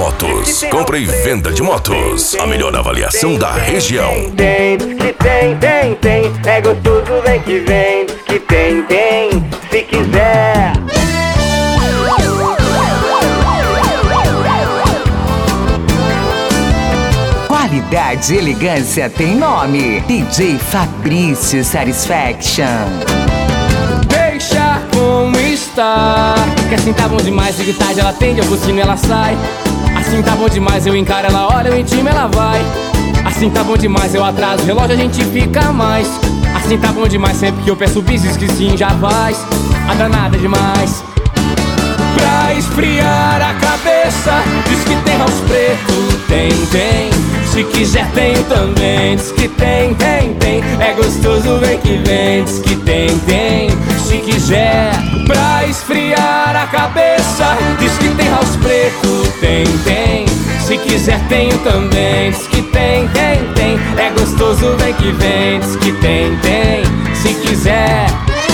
Motos. Compra e venda de motos. A melhor avaliação da região. Tem, diz que tem. É gostoso, vem que vem. Diz que tem, se quiser. Qualidade e elegância tem nome. DJ Fabrício Satisfaction. Deixa como está, que assim tá bom demais. Ligue tarde, ela atende, eu buzino e ela sai. Assim tá bom demais, eu encaro, ela olha, eu intimo, ela vai. Assim tá bom demais, eu atraso o relógio, a gente fica mais. Assim tá bom demais, sempre que eu peço bis, diz que sim, já faz. A danada demais. Pra esfriar a cabeça, diz que tem house preto, tem. Se quiser tem também, diz que tem. É gostoso, vem que vem, diz que tem. Se quiser, pra esfriar a cabeça, diz que tem house preto, tem. Se quiser tem também, diz que tem. É gostoso, vem que vem, diz que tem. Se quiser.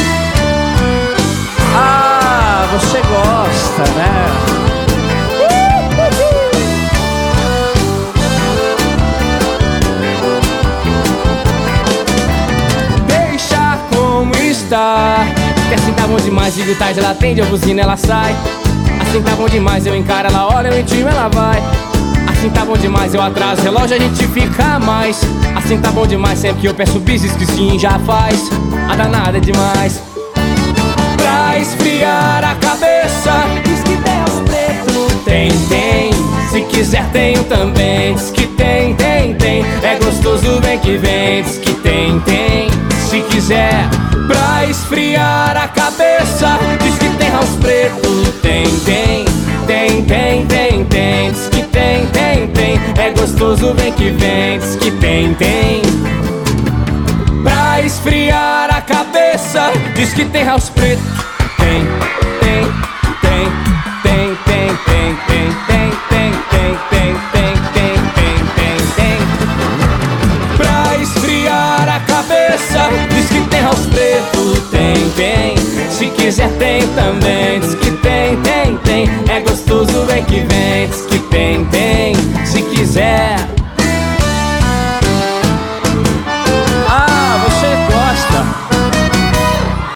Ah, você gosta, né? Deixa como está, que assim tá bom demais. Ligo tarde, ela atende, eu buzino, ela sai. Assim tá bom demais, eu encaro, ela olha, eu intimo, ela vai. Assim tá bom demais, eu atraso o relógio, a gente fica mais. Assim tá bom demais, sempre que eu peço bis, diz que sim, já faz. A danada é demais. Pra esfriar a cabeça, diz que tem house preto, tem. Se quiser tenho também, diz que tem. É gostoso, vem que vem, diz que tem. Se quiser, pra esfriar a cabeça, diz que tem house preto, tem. Diz que tem. É gostoso, vem que vem, diz que tem. Pra esfriar a cabeça, diz que tem house preto, tem.